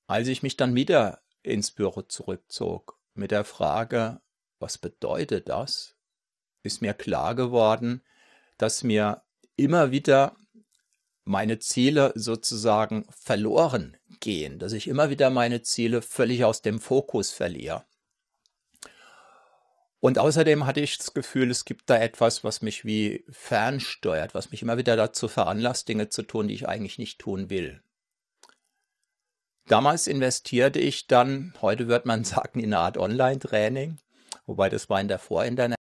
Als ich mich dann wieder ins Büro zurückzog mit der Frage: „Was bedeutet das?", ist mir klar geworden, dass mir immer wieder meine Ziele sozusagen verloren gehen, dass ich immer wieder meine Ziele völlig aus dem Fokus verliere. Und außerdem hatte ich das Gefühl, es gibt da etwas, was mich wie fernsteuert, was mich immer wieder dazu veranlasst, Dinge zu tun, die ich eigentlich nicht tun will. Damals investierte ich dann, heute würde man sagen, in eine Art Online-Training, wobei das war in der